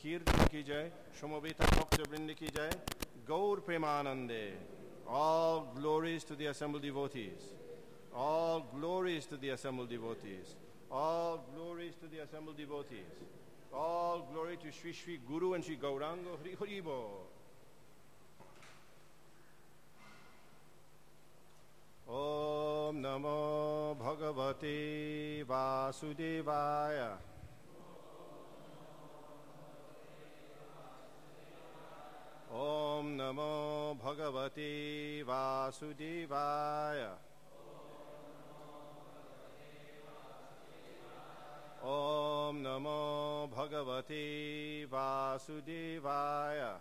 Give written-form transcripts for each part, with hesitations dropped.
कीर्तन की जय, Shomabita Bhakta Vrinda ki jai, Gaur Premanande. All glories to the assembled devotees. All glories to the assembled devotees. All glories to the assembled devotees. All glory to Sri Sri Guru and Sri Gauranga Hari Hari Bo. Om Namo Bhagavate Vasudevaya. Om Namo Bhagavate Vasudevaya. Om Namo Bhagavate Vasudevaya.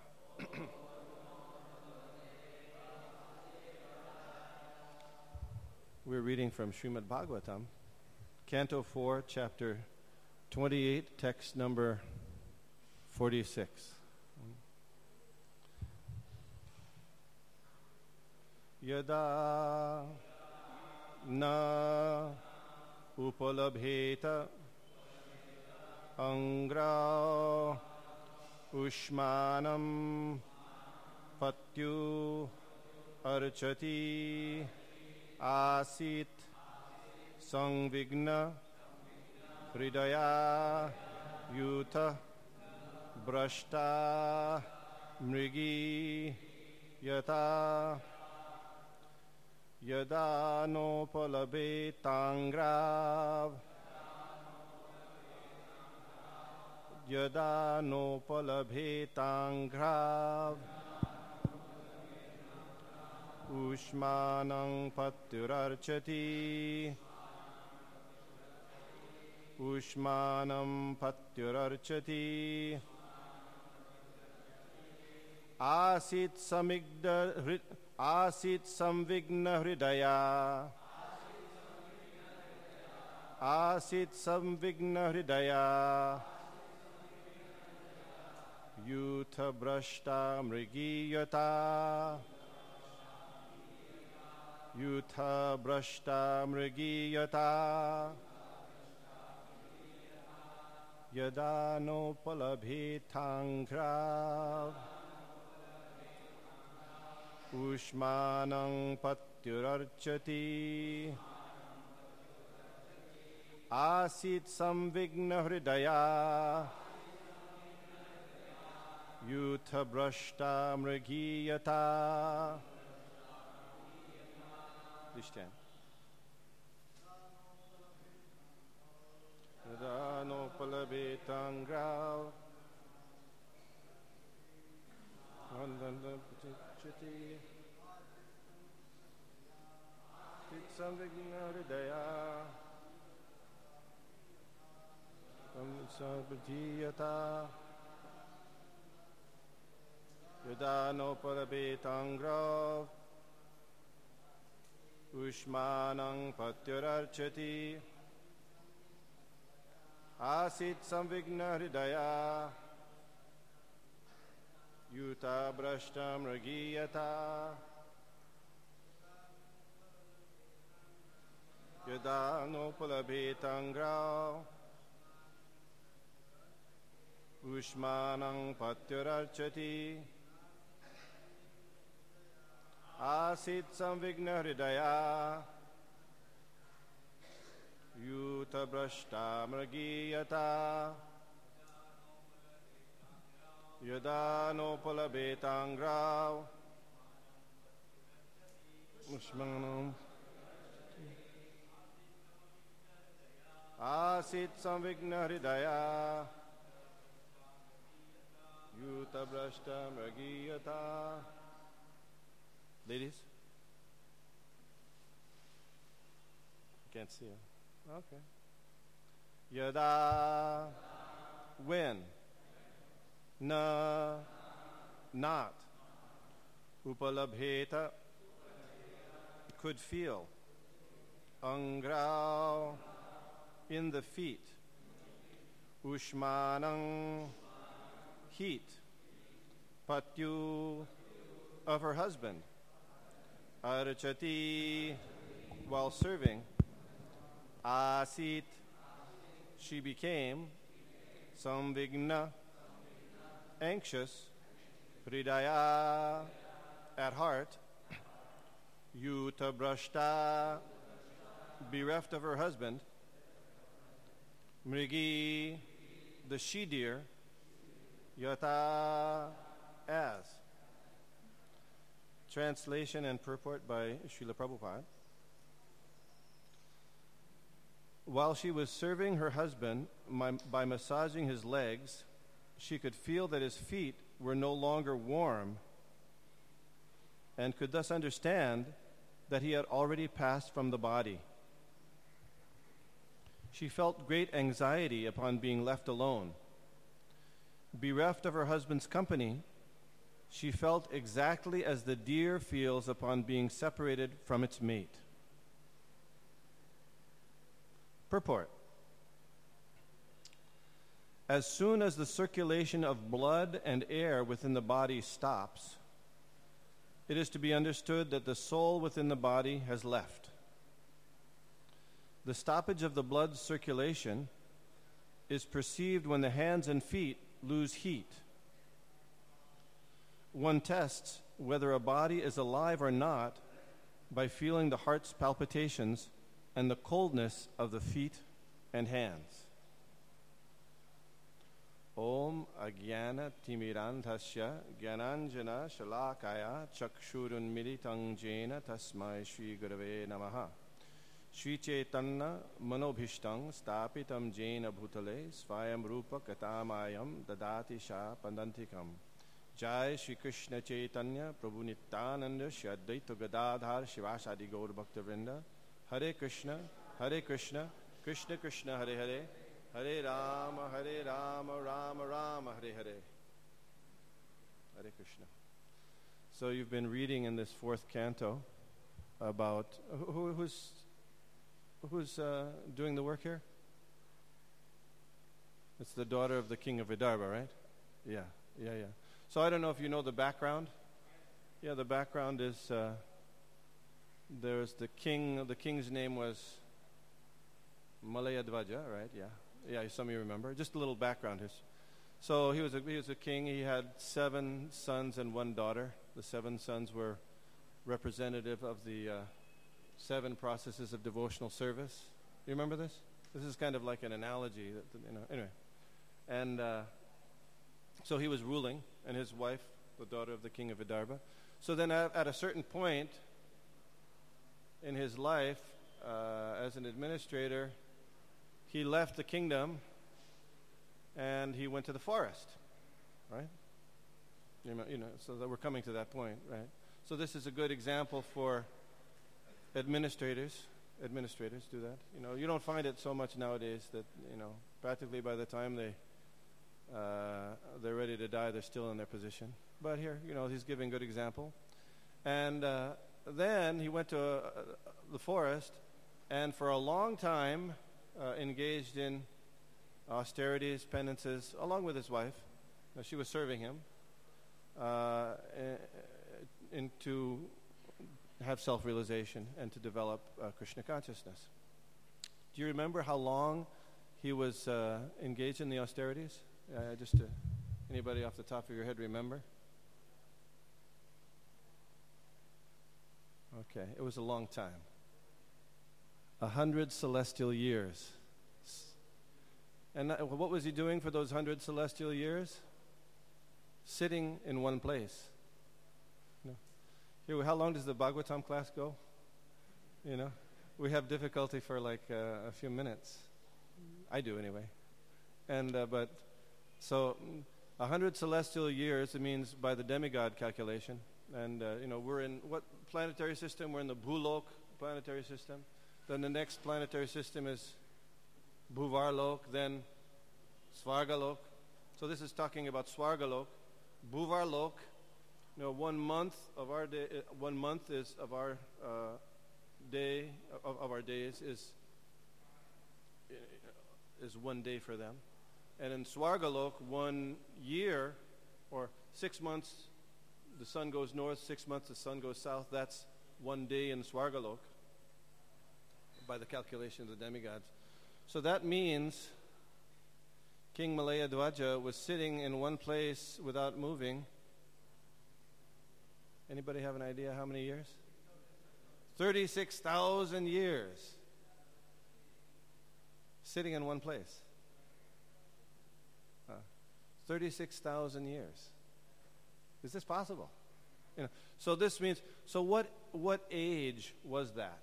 We're reading from Srimad Bhagavatam, Canto 4, Chapter 28, text number 46. Yada na upalabheta angra ushmanam patyu archati asit sangvigna hridaya yuta brashta mrigi yata yada no palabe tangrav yada no palabe tangrav ushmanang patyurarchati ushmanam patyurarchati asit samvigna hridaya asit samvigna hridaya yuta brashta mrigiyata yuta brashta mrigiyata yada no palabhitangrav ushmanang patyurarchati asit samvigna hridaya yuta brashta mrigiyata. Please stand. Yada no palabhitangrav Chati Samvigna Hridaya Samsabhijiyata Yada no palabhitangrav Ushmanang patyurarchati Asit samvigna hridaya Yuta brashta mrigiyata Yada no palabhitangrav Ushmanang patyurarchati Asit samvigna hridaya Yuta brashta mrigiyata Yada no palabhitangrav Ushmanam Asit samvigna hridaya Yuta brashta mrigiyata. Ladies? Can't see you. Okay. Yada, when, na, not, upalabheta, could feel, angrao, in the feet, ushmanang, heat, patyu, of her husband, archati, while serving, asit, she became, samvigna, anxious, hridaya, at heart, yuta brashta, bereft of her husband, mrigi, the she-deer, yata, as. Translation and purport by Srila Prabhupada. While she was serving her husband by massaging his legs, she could feel that his feet were no longer warm and could thus understand that he had already passed from the body. She felt great anxiety upon being left alone. Bereft of her husband's company, she felt exactly as the deer feels upon being separated from its mate. Purport. As soon as the circulation of blood and air within the body stops, it is to be understood that the soul within the body has left. The stoppage of the blood circulation is perceived when the hands and feet lose heat. One tests whether a body is alive or not by feeling the heart's palpitations and the coldness of the feet and hands. Om Agyana Timirantasya Gyananjana Shalakaya Chakshurun Militang Jena Tasmai Shri Gurave Namaha Shri Chaitanya Manobhishtang Stapitam Jena Bhutale Svayam Rupa Katamayam Dadati Sha Pandantikam Jai Shri Krishna Chaitanya Prabhu Nityananda Shri Advaita Gadadhar Shivasadi Gaur Bhakta Vrinda Hare Krishna Krishna Krishna Hare Hare Hare Rama Rama Rama Hare Hare Hare Krishna. So you've been reading in this fourth canto about who's doing the work here? It's the daughter of the king of Vidarbha, right? Yeah. So I don't know if you know the background. Yeah, the background is there's the king. The king's name was Malayadvaja, right? Yeah, some of you remember. Just a little background here. So he was a king. He had 7 sons and 1 daughter. The 7 sons were representative of the 7 processes of devotional service. You remember this? This is kind of like an analogy. Anyway. And so he was ruling, and his wife, the daughter of the king of Vidarbha. So then at a certain point in his life, as an administrator, he left the kingdom and he went to the forest, right? So that we're coming to that point, right? So this is a good example for administrators. Administrators do that. You don't find it so much nowadays that, practically by the time they're ready to die, they're still in their position. But here, he's giving a good example. And then he went to the forest, and for a long time engaged in austerities, penances, along with his wife. She was serving him, and to have self-realization and to develop Krishna consciousness. Do you remember how long he was engaged in the austerities? Anybody off the top of your head remember? Okay, it was a long time. 100 celestial years. And what was he doing for those 100 celestial years? Sitting in one place. Here, how long does the Bhagavatam class go? We have difficulty for like a few minutes. I do anyway. And so 100 celestial years, it means by the demigod calculation. And we're in what planetary system? We're in the Bhulok planetary system. Then the next planetary system is Bhuvarlok, then Svargalok. So this is talking about Svargalok. Bhuvarlok, 1 month of our day, 1 month is of our day of our days is 1 day for them. And in Svargalok, 1 year or 6 months, the sun goes north, 6 months the sun goes south. That's 1 day in Svargalok by the calculation of the demigods. So that means King Malaya Dwaja was sitting in one place without moving. Anybody have an idea how many years? 36,000 years. Sitting in one place. 36,000 years. Is this possible? So this means, so what age was that?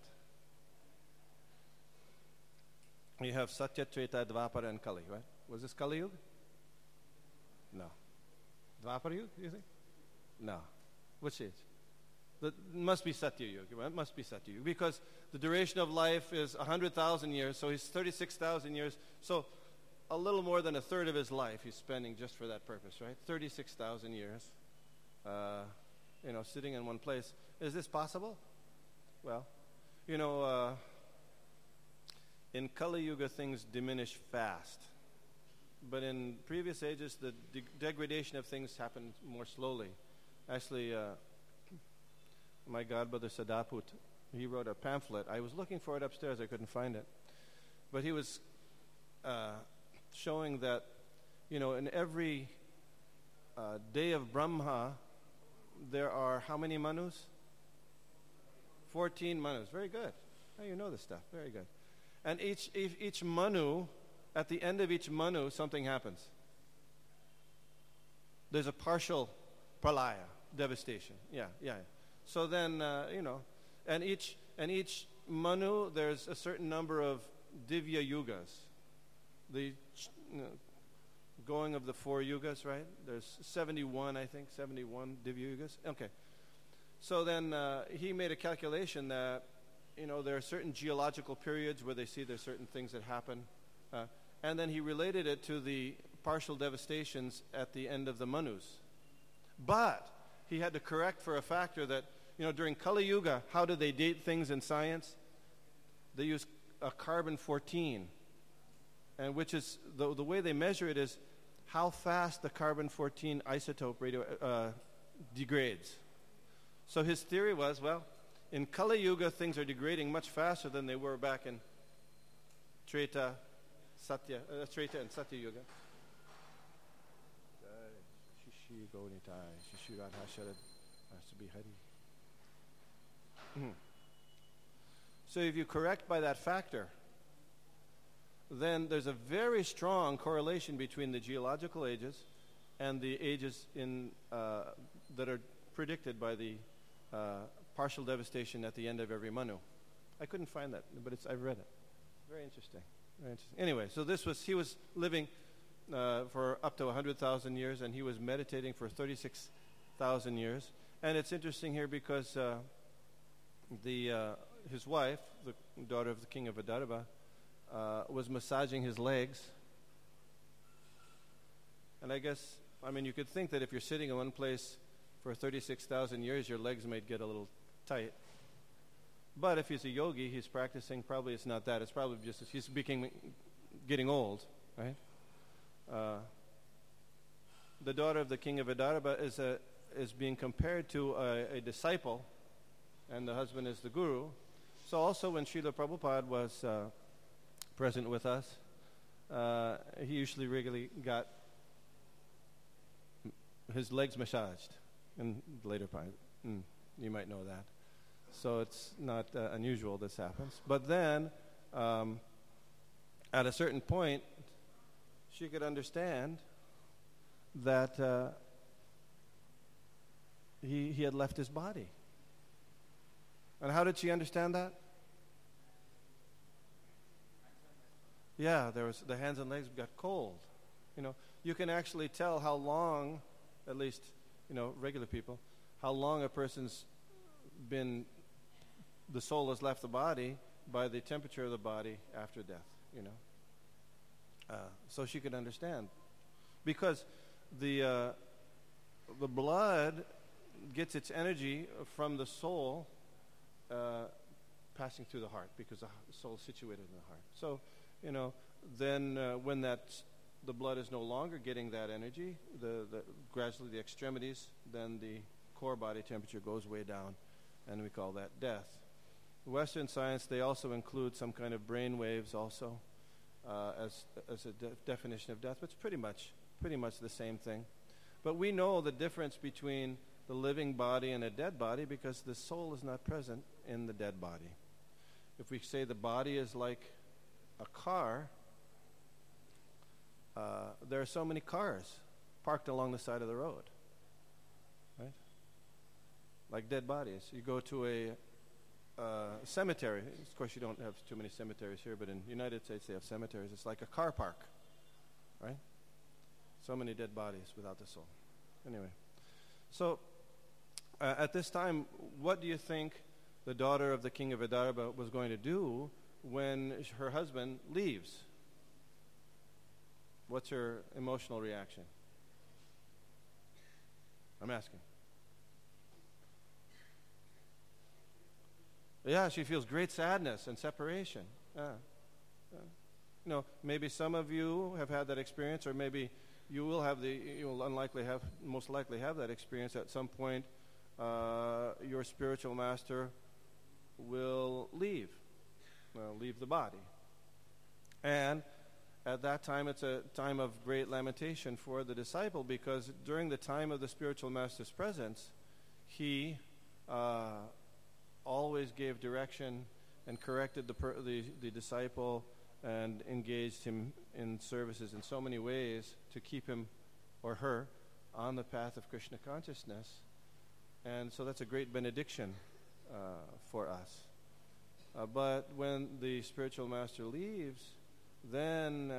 You have Satya, Treta, Dvapara, and Kali, right? Was this Kali Yuga? No. Dvapara Yuga, you think? No. Which age? It must be Satya Yuga, right? It must be Satya Yuga, because the duration of life is 100,000 years, so he's 36,000 years. So a little more than a third of his life he's spending just for that purpose, right? 36,000 years, sitting in one place. Is this possible? Well, in Kali Yuga things diminish fast. But in previous ages, the degradation of things happened more slowly. Actually, my godbrother Sadaput, he wrote a pamphlet. I was looking for it upstairs. I couldn't find it. But he was showing that, in every day of Brahma, there are how many manus? 14 manus. Very good. Oh, you know this stuff. Very good. And each manu, at the end of each manu, something happens. There's a partial pralaya, devastation. Yeah. So then, and each manu, there's a certain number of divya yugas. The going of the 4 yugas, right? There's 71, I think, 71 divya yugas. Okay. So then he made a calculation that, there are certain geological periods where they see there's certain things that happen. And then he related it to the partial devastations at the end of the manus. But he had to correct for a factor that, during Kali Yuga, how do they date things in science? They use a carbon-14. And which is, the way they measure it is how fast the carbon-14 isotope degrades. So his theory was, in Kali Yuga, things are degrading much faster than they were back in Treta and Satya Yuga. So if you correct by that factor, then there's a very strong correlation between the geological ages and the ages that are predicted by the partial devastation at the end of every manu. I couldn't find that, but I've read it. Very interesting. Very interesting. Anyway, so he was living for up to 100,000 years, and he was meditating for 36,000 years. And it's interesting here because his wife, the daughter of the king of Vidarbha, was massaging his legs. And you could think that if you're sitting in one place for 36,000 years, your legs might get a little tight. But if he's a yogi, he's practicing, probably it's not that. It's probably just he's getting old, right? The daughter of the king of Vidarbha is being compared to a disciple, and the husband is the guru. So also when Srila Prabhupada was present with us, he usually regularly got his legs massaged in the later part. You might know that. So it's not unusual this happens. But then, at a certain point, she could understand that he had left his body. And how did she understand that? Yeah, the hands and legs got cold. You can actually tell how long, at least, regular people, how long a person's been, the soul has left the body by the temperature of the body after death, so she could understand. Because the blood gets its energy from the soul passing through the heart, because the soul is situated in the heart. So, then when the blood is no longer getting that energy, gradually the extremities, then the core body temperature goes way down, and we call that death. Western science, they also include some kind of brain waves also, as a definition of death, but it's pretty much the same thing. But we know the difference between the living body and a dead body because the soul is not present in the dead body. If we say the body is like a car, there are so many cars parked along the side of the road, right? Like dead bodies. You go to a cemetery. Of course, you don't have too many cemeteries here, but in the United States they have cemeteries. It's like a car park, right? So many dead bodies without the soul. Anyway, so at this time, what do you think the daughter of the king of Vidarbha was going to do when her husband leaves? What's her emotional reaction? I'm asking. Yeah, she feels great sadness and separation. Maybe some of you have had that experience, or maybe you will most likely have that experience at some point. Your spiritual master will leave the body. And at that time, it's a time of great lamentation for the disciple, because during the time of the spiritual master's presence, he always gave direction and corrected the disciple and engaged him in services in so many ways to keep him or her on the path of Krishna consciousness. And so that's a great benediction for us. But when the spiritual master leaves, then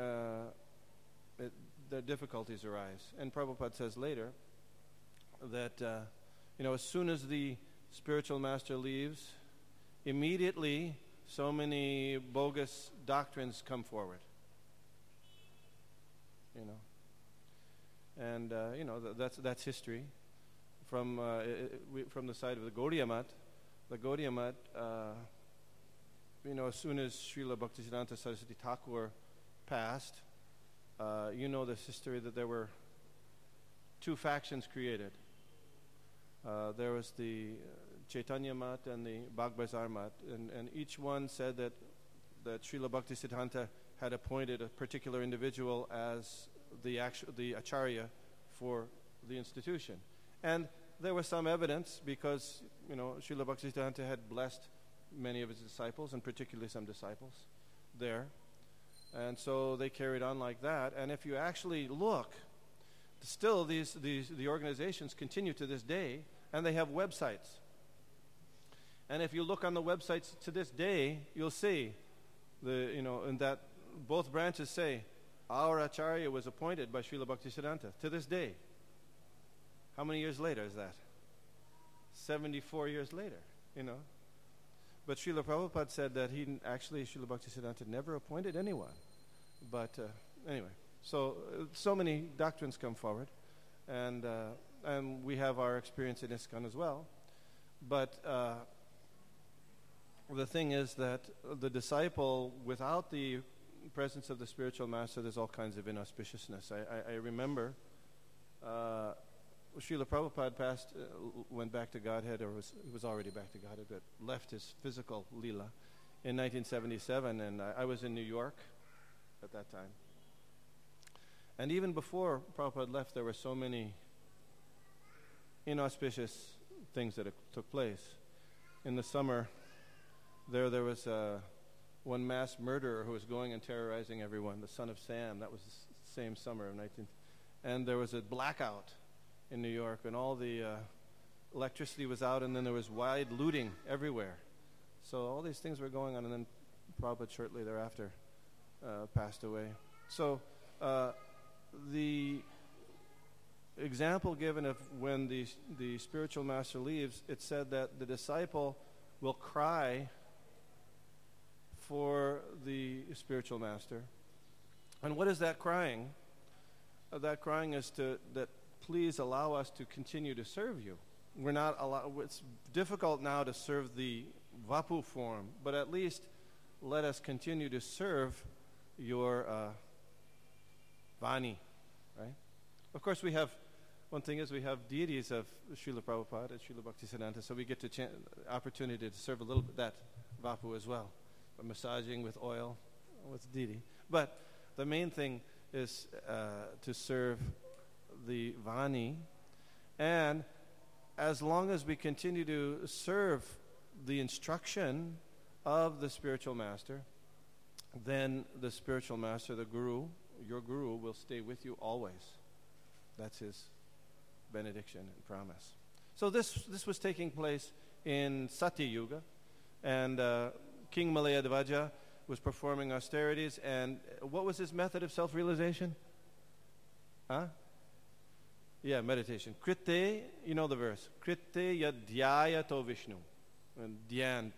the difficulties arise. And Prabhupada says later that, as soon as the spiritual master leaves, immediately so many bogus doctrines come forward. And that's history. From the side of the Gaudiya Math, as soon as Srila Bhaktisiddhanta Saraswati Thakur passed, this history that there were two factions created. There was the Chaitanya Math and the Bagbazar Math, and each one said that Srila Bhaktisiddhanta had appointed a particular individual as the acharya for the institution. And there was some evidence because, Srila Bhaktisiddhanta had blessed many of his disciples, and particularly some disciples there. And so they carried on like that. And if you actually look, still the organizations continue to this day, and they have websites. And if you look on the websites to this day, you'll see in that both branches say, our acharya was appointed by Srila Bhaktisiddhanta to this day. How many years later is that? 74 years later, But Srila Prabhupada said that Srila Bhaktisiddhanta never appointed anyone. But anyway, so many doctrines come forward, and we have our experience in ISKCON as well. But the thing is that the disciple, without the presence of the spiritual master, there's all kinds of inauspiciousness. I remember Srila Prabhupada went back to Godhead, or was already back to Godhead, but left his physical Leela in 1977, and I was in New York at that time. And even before Prabhupada left, there were so many inauspicious things that took place. In the summer, there was one mass murderer who was going and terrorizing everyone, the son of Sam. That was the same summer of 19... And there was a blackout in New York, and all the electricity was out, and then there was wide looting everywhere. So all these things were going on, and then Prabhupada shortly thereafter passed away. So the example given of when the spiritual master leaves, it said that the disciple will cry for the spiritual master. And what is that crying? That crying is that please allow us to continue to serve you. It's difficult now to serve the Vapu form, but at least let us continue to serve your Vani, right? Of course, one thing is we have deities of Srila Prabhupada and Srila Bhaktisiddhanta, so we get to opportunity to serve a little bit that Vapu as well, by massaging with oil with deity. But the main thing is to serve the Vani. And as long as we continue to serve the instruction of the spiritual master, then the spiritual master, the guru, your guru, will stay with you always. That's his benediction and promise. So this was taking place in Satya Yuga, and King Malayadvaja was performing austerities. And what was his method of self-realization? Yeah, meditation. Krite, you know the verse. Krite yadhyayato Vishnu. Dhyan.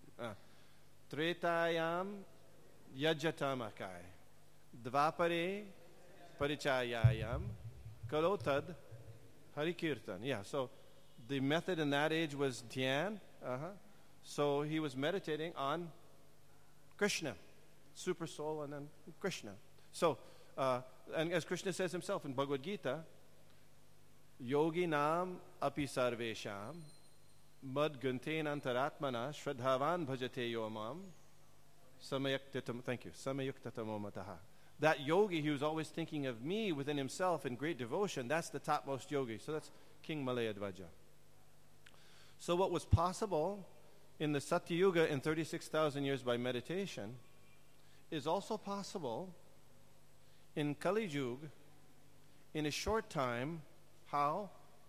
Tretayam yajatamakai. Dvapare parichayayam. Kalotad harikirtan. Yeah, so the method in that age was dhyan. So he was meditating on Krishna, super soul, and then Krishna. So, and as Krishna says himself in Bhagavad Gita, Yogi nam api sarvesham mad gunten antaratmana shraddhavan bhajate yomam samayuktatam. Thank you. Samayuktatamo mataha. That yogi, he was always thinking of me within himself in great devotion. That's the topmost yogi. So that's King Malayadvaja. So what was possible in the Satya Yuga in 36,000 years by meditation is also possible in Kali Yuga in a short time. How?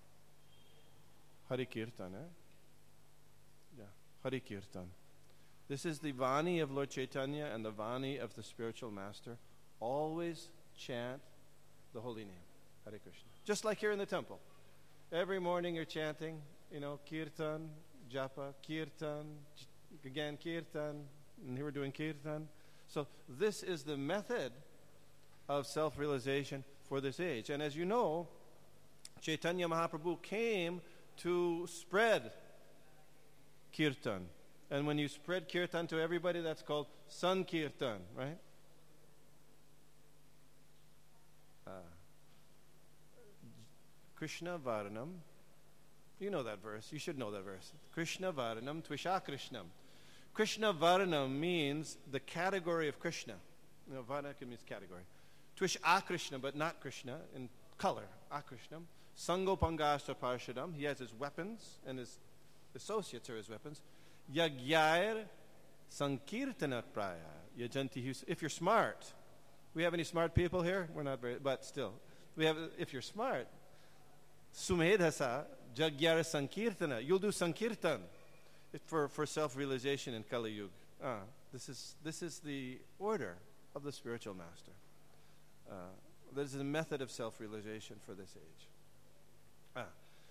Hari Kirtan. Yeah, Hari Kirtan. This is the Vani of Lord Chaitanya and the Vani of the spiritual master. Always chant the holy name, Hare Krishna. Just like here in the temple. Every morning you're chanting, Kirtan, Japa, Kirtan, again Kirtan, and here we're doing Kirtan. So this is the method of self-realization for this age. And as you know, Chaitanya Mahaprabhu came to spread Kirtan. And when you spread Kirtan to everybody, that's called Sankirtan, right? Krishna Varanam. You know that verse. You should know that verse. Krishna Varanam Tvisha Krishnam. Krishna Varanam means the category of Krishna. Varana means category. Tvish Akrishna, but not Krishna, in color. Akrishnam. Sango Pangashta Parshadam. He has his weapons, and his associates are his weapons. Yagyair Sankirtana Praya. Yajanti. If you're smart, we have any smart people here? We're not very, but still. If you're smart, Sumedhasa Jagyara Sankirtana. You'll do Sankirtan for self-realization in Kali Yuga. This is the order of the spiritual master. This is a method of self-realization for this age.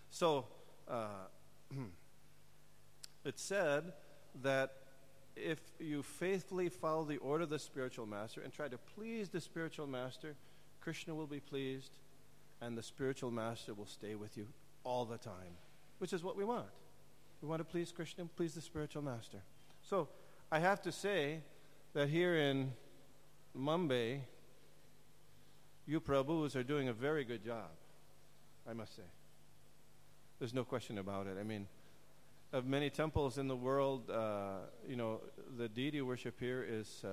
It's said that if you faithfully follow the order of the spiritual master and try to please the spiritual master, Krishna will be pleased, and the spiritual master will stay with you all the time, which is what we want. We want to please Krishna, please the spiritual master. So I have to say that here in Mumbai, you Prabhus are doing a very good job, I must say. There's no question about it. I mean, of many temples in the world, the deity worship here is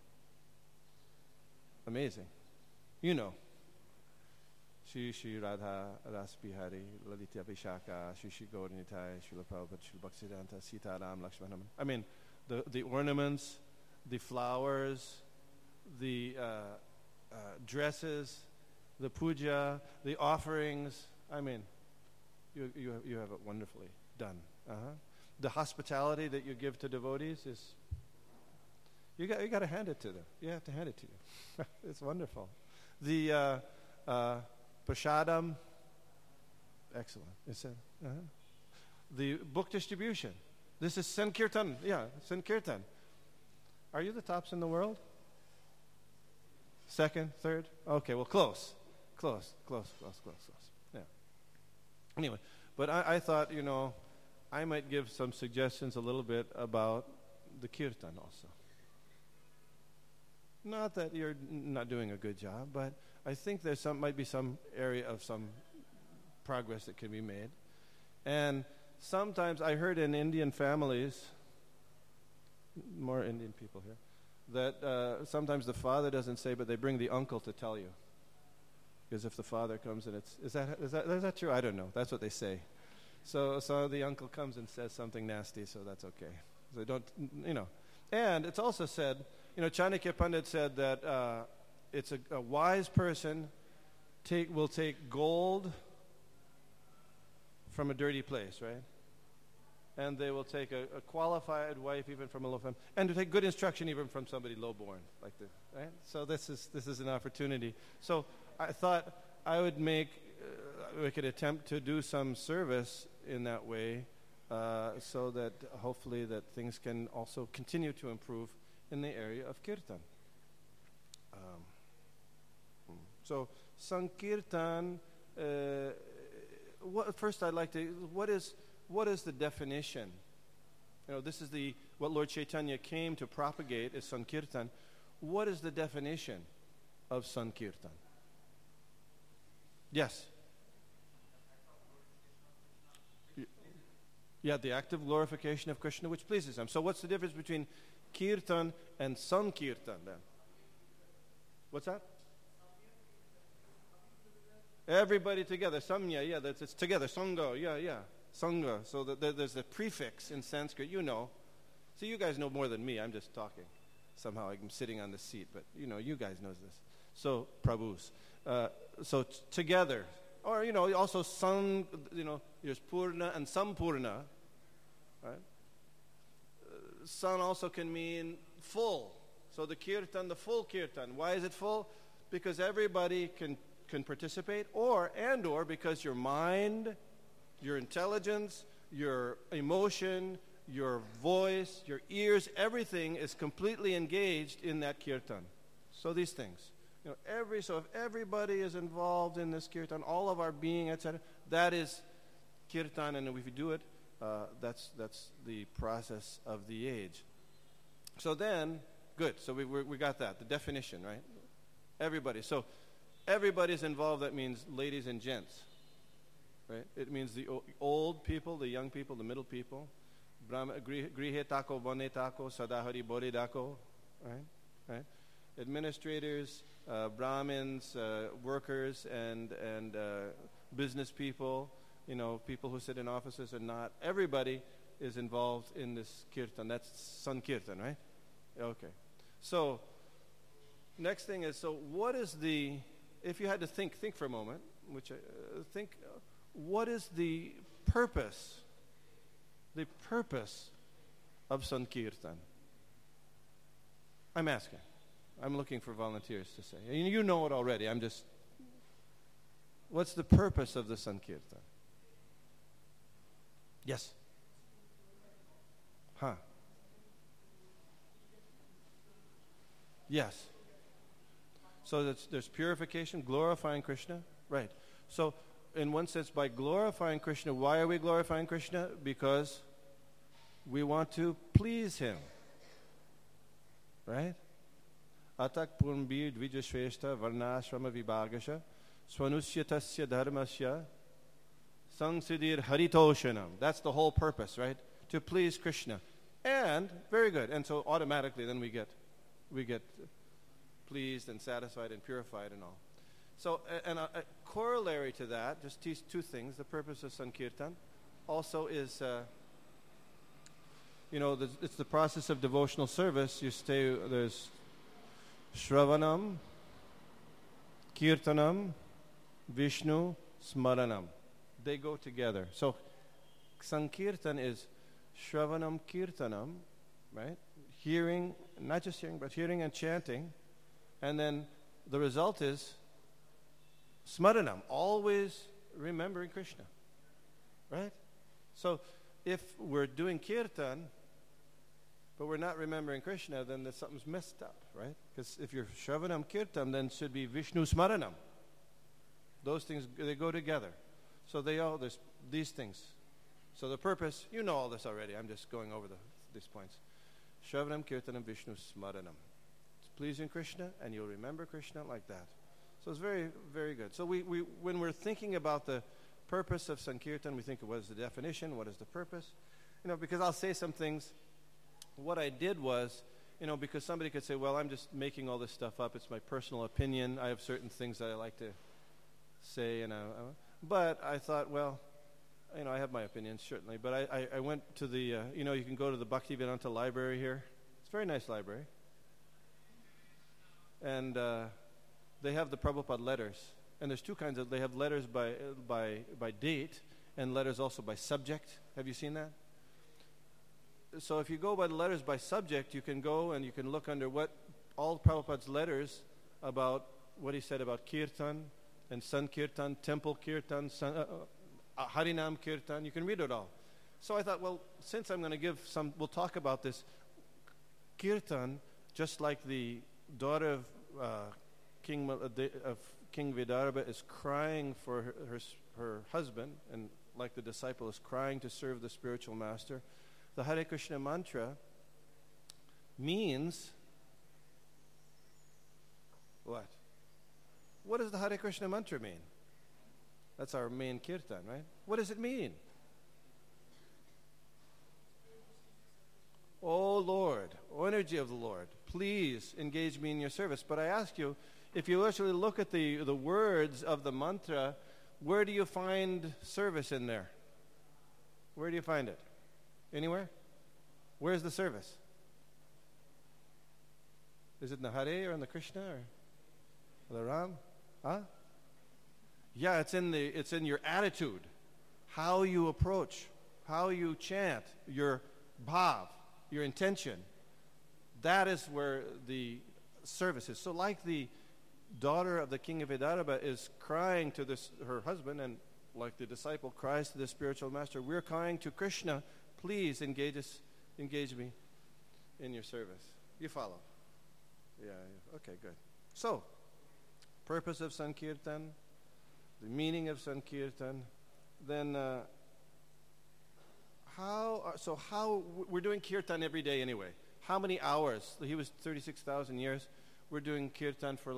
amazing. Shri Shri Radha Ras Bihari Lalita Vishaka Shri Shri Gauranitai Srila Prabhupada Srila Bhaktisiddhanta Sita Ram Lakshmanam. I mean, the ornaments, the flowers, the dresses, the puja, the offerings. I mean, you have it wonderfully done. The hospitality that you give to devotees is you got to hand it to them. You have to hand it to you. It's wonderful. The prashadam, excellent. It's the book distribution. This is Sankirtan. Yeah, Sankirtan. Are you the tops in the world? Second, third? Okay, well, close. Yeah. Anyway, but I thought, I might give some suggestions a little bit about the kirtan also. Not that you're not doing a good job, but I think might be some area of some progress that can be made. And sometimes I heard in Indian families, more Indian people here, that sometimes the father doesn't say, but they bring the uncle to tell you. Because if the father comes and is that true? I don't know. That's what they say. So the uncle comes and says something nasty, so that's okay. So don't, And it's also said, Chanakya Pandit said that it's a wise person will take gold from a dirty place, right? And they will take a qualified wife even from a low family, and to take good instruction even from somebody lowborn like this, right? So this is an opportunity. So I thought I would make an attempt to do some service in that way, so that hopefully that things can also continue to improve in the area of kirtan. So Sankirtan. First, I'd like to. What is the definition? This is what Lord Chaitanya came to propagate is Sankirtan. What is the definition of Sankirtan? Yes. Yeah, the active glorification of Krishna which pleases him. So what's the difference between Kirtan and Sankirtan then? What's that? Everybody together. Samya, yeah, it's together. Sangha, yeah. Sangha. So there's a prefix in Sanskrit, So you guys know more than me. I'm just talking. Somehow I'm sitting on the seat, but you guys knows this. So Prabhus. So together. Or, also Sang, there's Purna and Sampurna. Right? San also can mean full. So the Kirtan, the full Kirtan. Why is it full? Because everybody can participate, or because your mind, your intelligence, your emotion, your voice, your ears, everything is completely engaged in that kirtan. So these things, so if everybody is involved in this kirtan, all of our being, etc., that is kirtan, and if we do it, that's the process of the age. So then, good. So we got that, the definition, right? Everybody. So everybody's involved. That means ladies and gents, right? It means the old people, the young people, the middle people. Grihe tako, bone tako, sadahari bore dako, right? Administrators, Brahmins, workers, and business people. People who sit in offices and not. Everybody is involved in this kirtan. That's Sankirtan, right? Okay. So next thing is, what is if you had to think for a moment, what is the purpose of Sankirtan? I'm asking. I'm looking for volunteers to say. You know it already. What's the purpose of the Sankirtan? Yes. Yes. So there's purification, glorifying Krishna. Right. So in one sense, by glorifying Krishna, why are we glorifying Krishna? Because we want to please him. Right? Atak purmbir dvijashveshta varnashrama vibhagasha swanusyatasya dharmasya sangsiddhir haritoshanam. That's the whole purpose, right? To please Krishna. And, very good. And so automatically then we get pleased and satisfied and purified and all. So, and a corollary to that, just two things. The purpose of Sankirtan also is, it's the process of devotional service. There's Shravanam, Kirtanam, Vishnu, Smaranam. They go together. So, Sankirtan is Shravanam, Kirtanam, right? Hearing, not just hearing, but hearing and chanting. And then the result is Smaranam, always remembering Krishna, right? So if we're doing kirtan, but we're not remembering Krishna, then something's messed up, right? Because if you're Shravanam Kirtan, then it should be Vishnu Smaranam. Those things, they go together. So there's these things. So the purpose, you know all this already. I'm just going over these points. Shravanam Kirtanam Vishnu Smaranam. It's pleasing Krishna, and you'll remember Krishna like that. So it's very, very good. So we when we're thinking about the purpose of Sankirtan, we think, what is the definition? What is the purpose? Because I'll say some things. What I did was, because somebody could say, well, I'm just making all this stuff up. It's my personal opinion. I have certain things that I like to say. But I thought, well, I have my opinions, certainly. But I went to the, you can go to the Bhaktivedanta library here. It's a very nice library. And they have the Prabhupada letters. And there's two kinds of, they have letters by date and letters also by subject. Have you seen that? So if you go by the letters by subject, you can go and you can look under what all Prabhupada's letters about what he said about Kirtan and Sankirtan, temple Kirtan, Harinam Kirtan. You can read it all. So I thought, well, since I'm going to give we'll talk about this. Kirtan, just like the daughter of King Vidarbha is crying for her husband, and like the disciple is crying to serve the spiritual master, the Hare Krishna mantra means what? What does the Hare Krishna mantra mean? That's our main kirtan, right? What does it mean? Oh Lord, O energy of the Lord, please engage me in your service. But I ask you, if you actually look at the words of the mantra, where do you find service in there? Where do you find it? Anywhere? Where's the service? Is it in the Hare or in the Krishna or the Ram? Huh? Yeah, it's in your attitude, how you approach, how you chant, your bhav, your intention. That is where the service is. So like the daughter of the king of Vidarbha is crying to her husband, and like the disciple cries to the spiritual master, we're crying to Krishna, please engage me in your service. You follow? Yeah. Okay, good. So, purpose of Sankirtan, the meaning of Sankirtan, then how we're doing Kirtan every day anyway. How many hours? He was 36,000 years. We're doing Kirtan for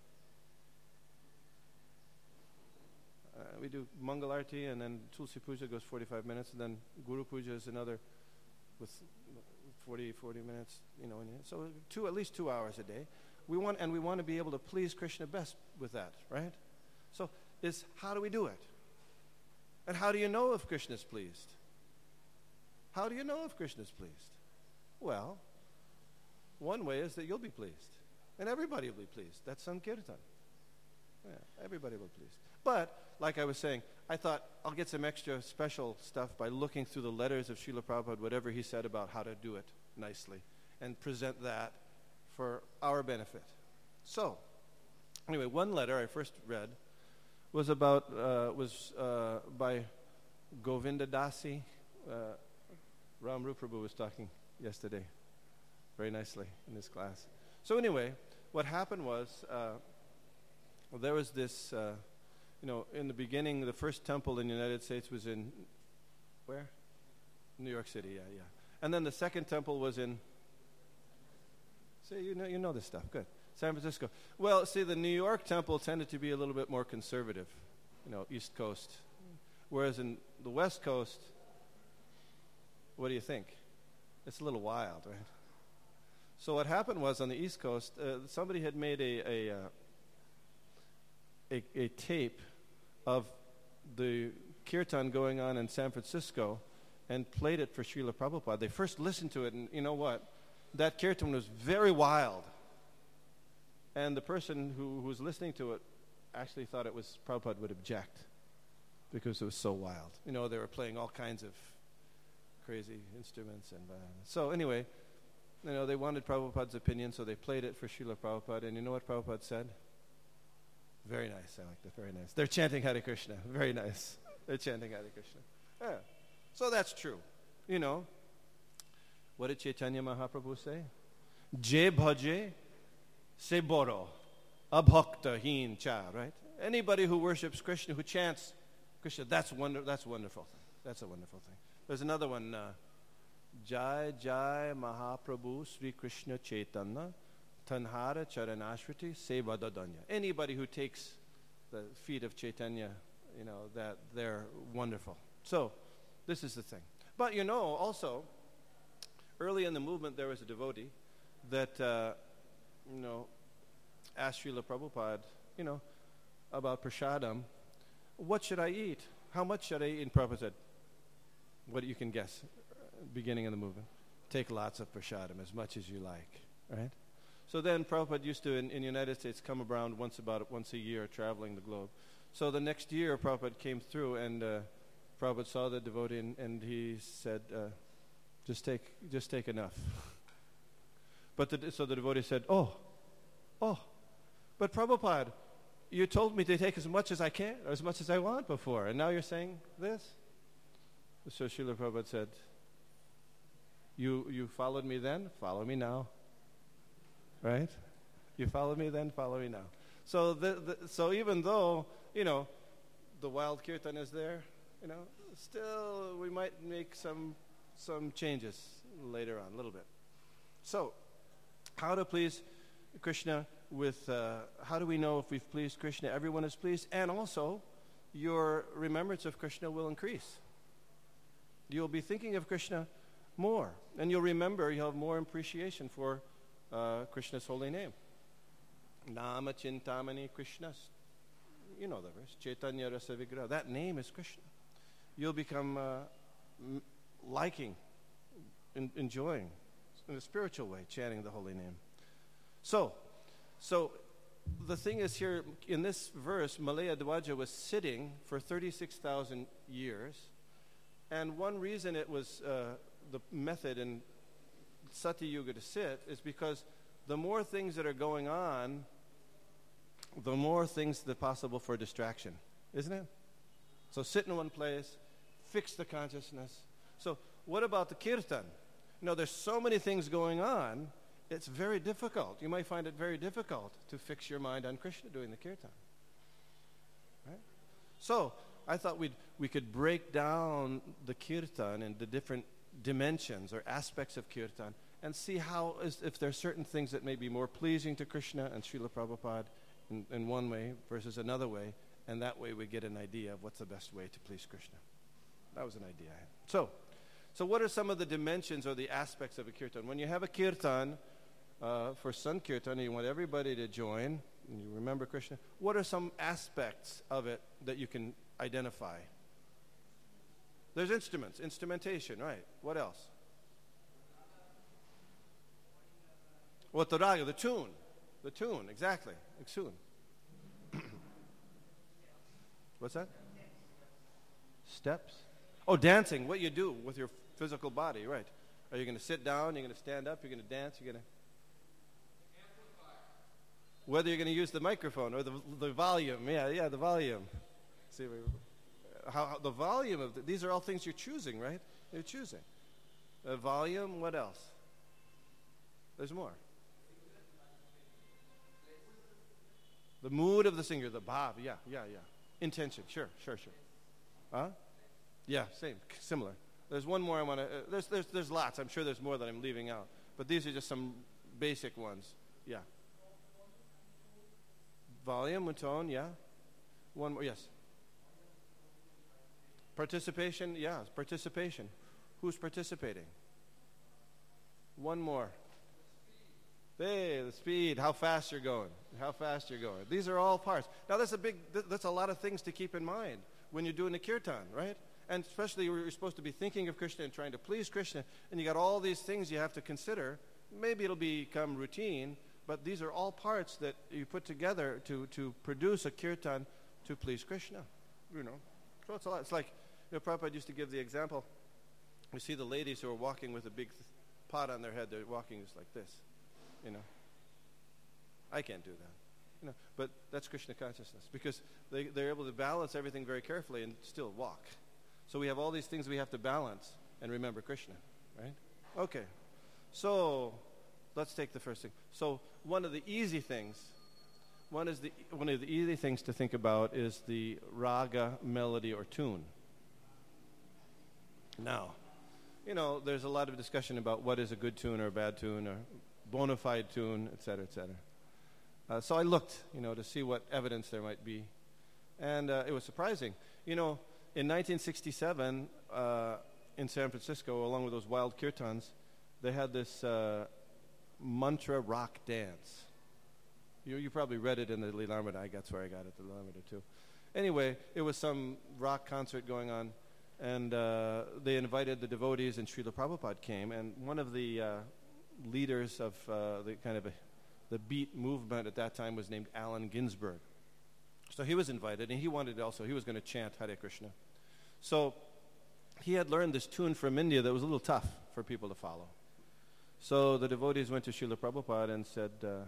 we do Mangal Arti, and then Tulsi Puja goes 45 minutes, and then Guru Puja is another with 40 minutes, so at least 2 hours a day. We want to be able to please Krishna best with that, right? So how do we do it? And how do you know if Krishna is pleased? How do you know if Krishna is pleased? Well, one way is that you'll be pleased, and everybody will be pleased. That's Sankirtan. Yeah, everybody will be pleased. But, like I was saying, I thought I'll get some extra special stuff by looking through the letters of Srila Prabhupada, whatever he said about how to do it nicely, and present that for our benefit. So, anyway, one letter I first read was by Govinda Dasi. Ram Ruprabhu was talking yesterday very nicely in his class. So anyway, what happened was there was this, in the beginning, the first temple in the United States was in, where? New York City, yeah. And then the second temple was in, you know this stuff, good. San Francisco. Well, see, the New York temple tended to be a little bit more conservative, East Coast. Whereas in the West Coast, what do you think? It's a little wild, right? So what happened was on the East Coast, somebody had made a tape of the kirtan going on in San Francisco and played it for Srila Prabhupada. They first listened to it, and you know what? That kirtan was very wild. And the person who was listening to it actually thought it was Prabhupada would object because it was so wild. They were playing all kinds of crazy instruments. And so anyway, they wanted Prabhupada's opinion, so they played it for Srila Prabhupada. And you know what Prabhupada said? Very nice. I like that. Very nice. They're chanting Hare Krishna. Very nice. They're chanting Hare Krishna. Yeah. So that's true. What did Chaitanya Mahaprabhu say? Je bhaje se boro, abhakta heen cha, right? Anybody who worships Krishna, who chants Krishna, that's a wonderful thing. That's a wonderful thing. There's another one, Jai Jai Mahaprabhu Sri Krishna Chaitanya Tanhara Charanashriti Seva Dadanya. Anybody who takes the feet of Chaitanya, that they're wonderful. So, this is the thing. But also, early in the movement there was a devotee that, asked Srila Prabhupada, about prashadam. What should I eat? How much should I eat? And Prabhupada said, what you can guess, beginning of the movement. Take lots of prashadam, as much as you like, right? So then Prabhupada used to, in the United States, come around once a year, traveling the globe. So the next year, Prabhupada came through, and Prabhupada saw the devotee, and he said, just take enough. So the devotee said, oh, but Prabhupada, you told me to take as much as I can, or as much as I want before, and now you're saying this? So Srila Prabhupada said, you followed me then, follow me now. Right? You followed me then, follow me now. So so even though, the wild kirtan is there, still we might make some changes later on, a little bit. So, how to please Krishna how do we know if we've pleased Krishna? Everyone is pleased, and also your remembrance of Krishna will increase. You'll be thinking of Krishna more, and you'll have more appreciation for Krishna's holy name. Nama Chintamani Krishnas. You know the verse. Chaitanya Rasa Vigraha. That name is Krishna. You'll become liking, enjoying, in a spiritual way, chanting the holy name. So the thing is here, in this verse, Malaya Dwaja was sitting for 36,000 years. And one reason it was the method in Sati Yuga to sit is because the more things that are going on, the more things that are possible for distraction, isn't it? So sit in one place, fix the consciousness. So what about the kirtan? There's so many things going on, it's very difficult. You might find it very difficult to fix your mind on Krishna doing the kirtan. Right? So I thought we could break down the kirtan and the different dimensions or aspects of kirtan and see if there are certain things that may be more pleasing to Krishna and Srila Prabhupada in one way versus another way, and that way we get an idea of what's the best way to please Krishna. That was an idea I had. So what are some of the dimensions or the aspects of a kirtan? When you have a kirtan, for Sankirtan, you want everybody to join, and you remember Krishna, what are some aspects of it that you can identify? There's instrumentation, right? What else? What the raga, the tune, exactly, tune. What's that? Steps? Oh, dancing, what you do with your physical body, right? Are you going to sit down, you're going to stand up, you're going to dance, you're going to... Whether you're going to use the microphone or the volume, the volume. See, how the volume of these are all things you're choosing, right? You're choosing. The volume, what else? There's more. The mood of the singer, the bhav, yeah. Intention, sure. Huh? Yeah, similar. There's one more I want to, there's lots. I'm sure there's more that I'm leaving out. But these are just some basic ones. Yeah. Volume, tone, yeah. One more, yes. Participation, yeah, participation. Who's participating? One more. Hey, the speed, how fast you're going. These are all parts. Now that's a lot of things to keep in mind when you're doing the kirtan, right? And especially you're supposed to be thinking of Krishna and trying to please Krishna, and you got all these things you have to consider. Maybe it'll become routine, but these are all parts that you put together to produce a kirtan to please Krishna, So it's a lot. It's like, Prabhupada used to give the example. We see the ladies who are walking with a big pot on their head. They're walking just like this, I can't do that, But that's Krishna consciousness because they're able to balance everything very carefully and still walk. So we have all these things we have to balance and remember Krishna, right? Okay, so let's take the first thing. So one of the easy things to think about is the raga, melody, or tune. Now, there's a lot of discussion about what is a good tune or a bad tune or bona fide tune, etc., etc. So I looked, to see what evidence there might be, and it was surprising. In 1967, in San Francisco, along with those wild kirtans, they had this mantra rock dance. You probably read it in the Lilamrita. That's where I got it, the Lilamrita too. Anyway, it was some rock concert going on, and they invited the devotees, and Srila Prabhupada came, and one of the leaders of the kind of the beat movement at that time was named Allen Ginsberg. So he was invited, and he wanted also, he was going to chant Hare Krishna. So he had learned this tune from India that was a little tough for people to follow. So the devotees went to Srila Prabhupada and said,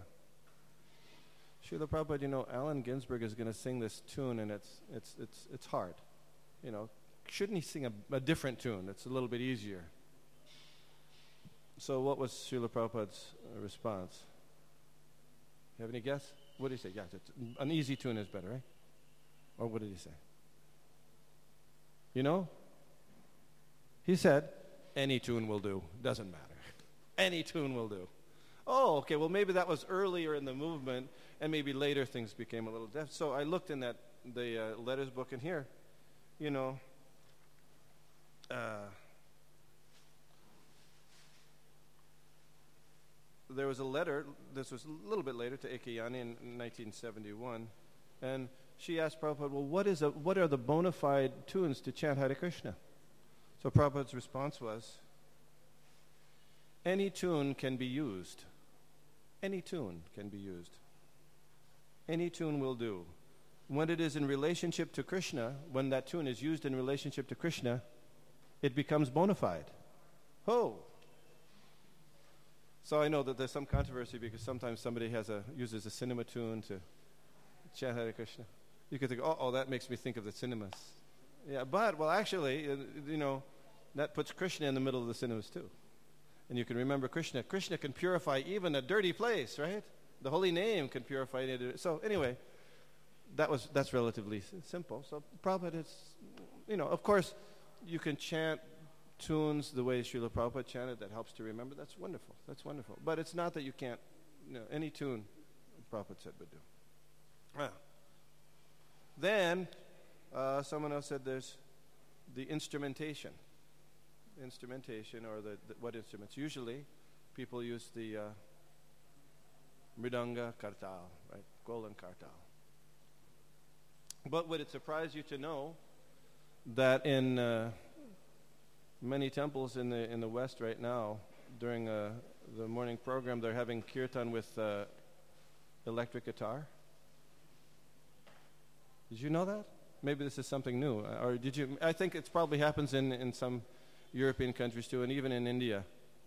Srila Prabhupada, Allen Ginsberg is going to sing this tune, and it's hard. Shouldn't he sing a different tune that's a little bit easier? So what was Srila Prabhupada's response? You have any guess? What did he say? Yeah, an easy tune is better, right? Or what did he say? He said, any tune will do. Doesn't matter. Any tune will do. Oh, okay, well maybe that was earlier in the movement, and maybe later things became a little deaf. So I looked in the letters book, and here, there was a letter, this was a little bit later, to Ekayani in 1971, and she asked Prabhupada, well, what are the bona fide tunes to chant Hare Krishna? So Prabhupada's response was, any tune can be used. Any tune can be used. Any tune will do. When it is in relationship to Krishna, when that tune is used in relationship to Krishna, it becomes bona fide. Oh! So I know that there's some controversy because sometimes somebody uses a cinema tune to chant Hare Krishna. You could think, oh, that makes me think of the cinemas. Yeah, but, well, actually, that puts Krishna in the middle of the cinemas too. And you can remember Krishna. Krishna can purify even a dirty place, right? The holy name can purify it. So anyway, that's relatively simple. So Prabhupada is, of course, you can chant tunes the way Srila Prabhupada chanted. That helps to remember. That's wonderful. That's wonderful. But it's not that you can't, any tune Prabhupada said would do. Well, then someone else said there's the instrumentation. Or what instruments? Usually, people use the mridanga kartal, right? Golden kartal. But would it surprise you to know that in many temples in the West right now, during the morning program, they're having kirtan with electric guitar? Did you know that? Maybe this is something new. Or did you? I think it probably happens in some European countries too, and even in India.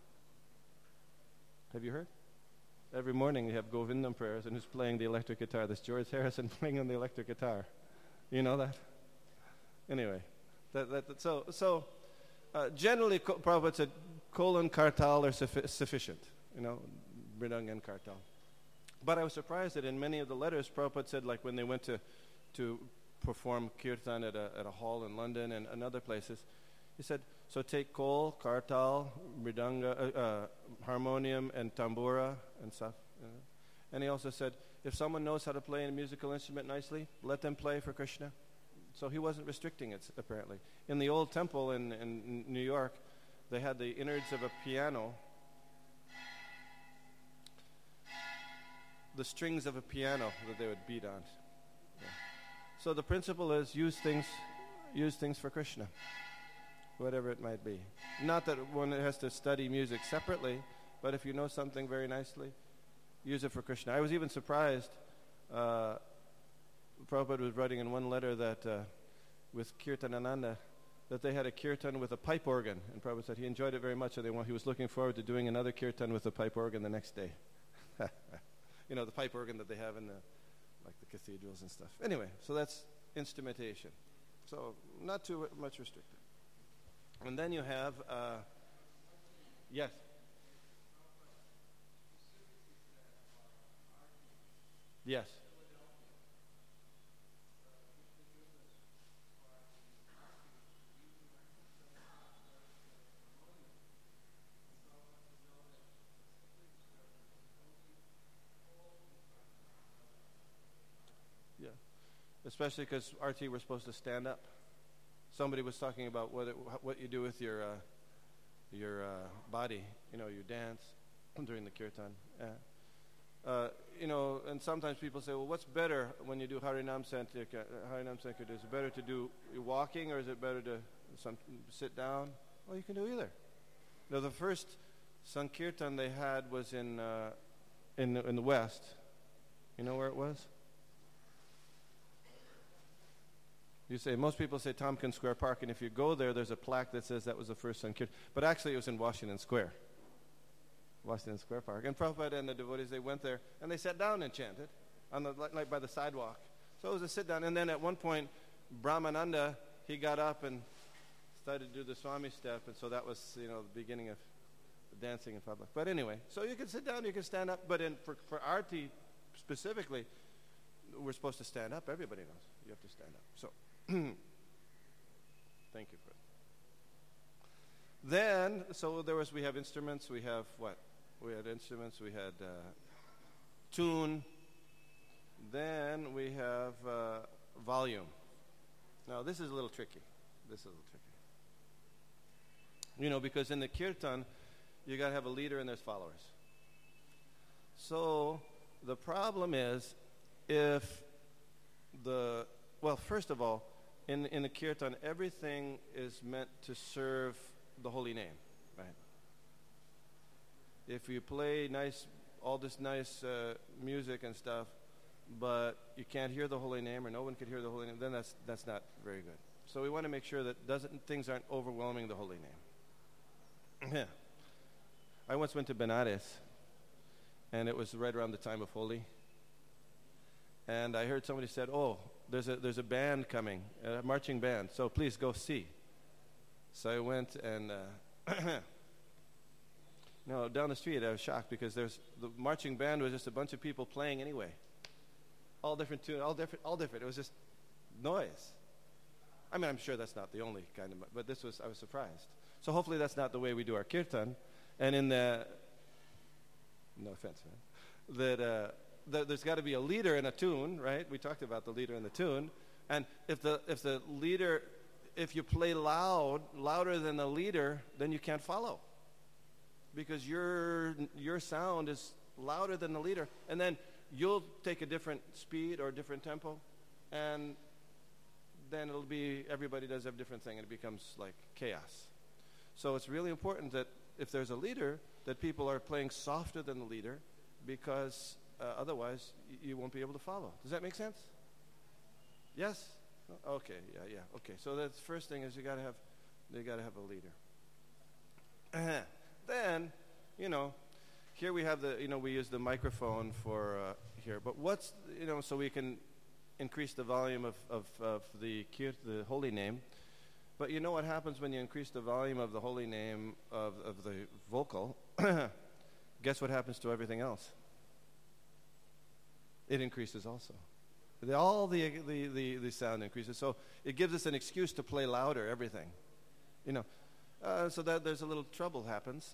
Have you heard? Every morning they have Govindam prayers, and who's playing the electric guitar? This George Harrison playing on the electric guitar. You know that? Anyway, so generally Prabhupada said kol and kartal are sufficient, mridanga and kartal. But I was surprised that in many of the letters Prabhupada said, like when they went to perform kirtan at a hall in London and other places, he said, so take kol, kartal, mridanga, harmonium, and tambura and stuff. And he also said, if someone knows how to play a musical instrument nicely, let them play for Krishna. So he wasn't restricting it, apparently. In the old temple in New York, they had the innards of a piano, the strings of a piano that they would beat on. Yeah. So the principle is use things for Krishna, whatever it might be. Not that one has to study music separately, but if you know something very nicely, use it for Krishna. I was even surprised, Prabhupada was writing in one letter that with Kirtanananda, that they had a kirtan with a pipe organ. And Prabhupada said he enjoyed it very much, and he was looking forward to doing another kirtan with a pipe organ the next day. The pipe organ that they have in the cathedrals and stuff. Anyway, so that's instrumentation. So not too much restricted. And then you have, yes. Yes. Yeah. Especially because RT we're supposed to stand up. Somebody was talking about what you do with your body. You dance. during the kirtan. And sometimes people say, well, what's better when you do Harinam Sankirtan? Is it better to do walking or is it better to sit down? Well, you can do either. Now, the first Sankirtan they had was in the West. You know where it was? Most people say Tompkins Square Park, and if you go there, there's a plaque that says that was the first Sankirtan. But actually, it was in Washington Square. Washington Square Park. And Prabhupada and the devotees, they went there, and they sat down and chanted, like by the sidewalk. So it was a sit down. And then at one point, Brahmananda, he got up and started to do the Swami step, and so that was, the beginning of dancing in public. But anyway, so you can sit down, you can stand up, but for Arti specifically, we're supposed to stand up. Everybody knows you have to stand up. So, thank you for it. Then, we have instruments. We have what? We had instruments. We had tune. Then we have volume. Now, this is a little tricky. Because in the kirtan, you got to have a leader and there's followers. So the problem is first of all, in the kirtan, everything is meant to serve the holy name, right? If you play all this nice music and stuff, but you can't hear the holy name or no one can hear the holy name, then that's not very good. So we want to make sure that things aren't overwhelming the holy name. I once went to Benares, and it was right around the time of Holi. And I heard somebody said, "Oh, there's a band coming, a marching band. So please go see." So I went, and down the street I was shocked because the marching band was just a bunch of people playing anyway, all different tunes, all different. It was just noise. I mean, I'm sure that's not the only kind of, but I was surprised. So hopefully that's not the way we do our kirtan. And no offense, man, there's got to be a leader in a tune, right? We talked about the leader in the tune. And if the leader, if you play louder than the leader, then you can't follow. Because your sound is louder than the leader. And then you'll take a different speed or a different tempo. And then everybody does a different thing and it becomes like chaos. So it's really important that if there's a leader, that people are playing softer than the leader, because otherwise you won't be able to follow. Does that make sense? Yes? Okay, yeah. Okay, so the first thing is they got to have a leader. Then, here we have we use the microphone for here. But so we can increase the volume of the holy name. But you know what happens when you increase the volume of the holy name of the vocal? Guess what happens to everything else? It increases also. All the sound increases. So it gives us an excuse to play louder, everything. So that there's a little trouble happens.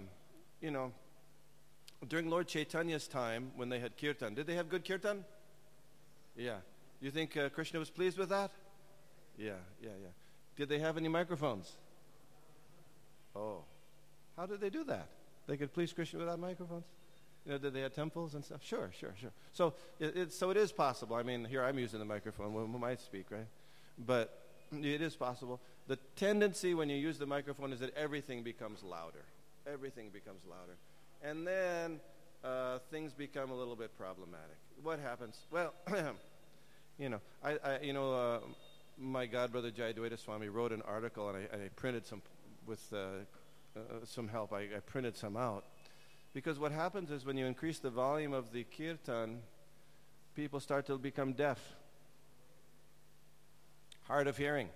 During Lord Chaitanya's time, when they had kirtan, did they have good kirtan? Yeah. You think Krishna was pleased with that? Yeah. Did they have any microphones? Oh. How did they do that? They could please Krishna without microphones? Did they have temples and stuff? Sure. So it is possible. I mean, here I'm using the microphone. We might speak, right? But it is possible. The tendency when you use the microphone is that everything becomes louder. And then things become a little bit problematic. What happens? Well, my godbrother Jayadvaita Swami wrote an article, and I printed some with some help. I printed some out. Because what happens is when you increase the volume of the kirtan, people start to become deaf, hard of hearing.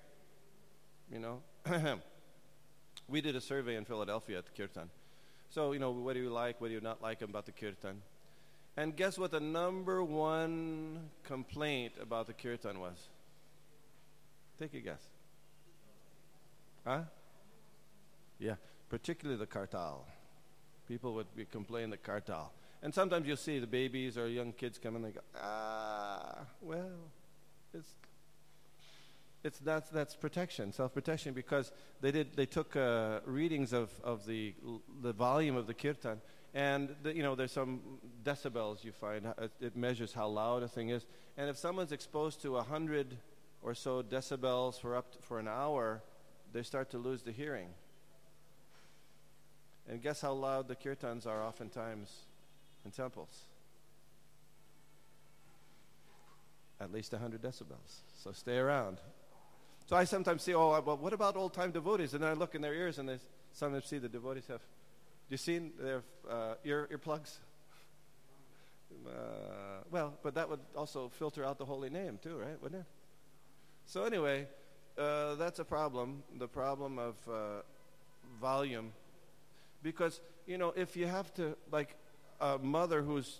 We did a survey in Philadelphia at the kirtan. So, what do you like, what do you not like about the kirtan? And guess what the number one complaint about the kirtan was? Take a guess. Huh? Yeah, particularly the kartal. People would complain the kartal. And sometimes you'll see the babies or young kids come and they go, that's protection, self-protection, because they took readings of the volume of the kirtan, And there's some decibels you find. It measures how loud a thing is. And if someone's exposed to 100 or so decibels for an hour, they start to lose the hearing. And guess how loud the kirtans are oftentimes in temples? At least 100 decibels. So stay around. So I sometimes see, well, what about old-time devotees? And then I look in their ears, and sometimes see the devotees have, you seen their earplugs? Well, but that would also filter out the holy name too, right? Wouldn't it? So anyway, that's a problem, the problem of volume. Because, if you have to, like a mother who's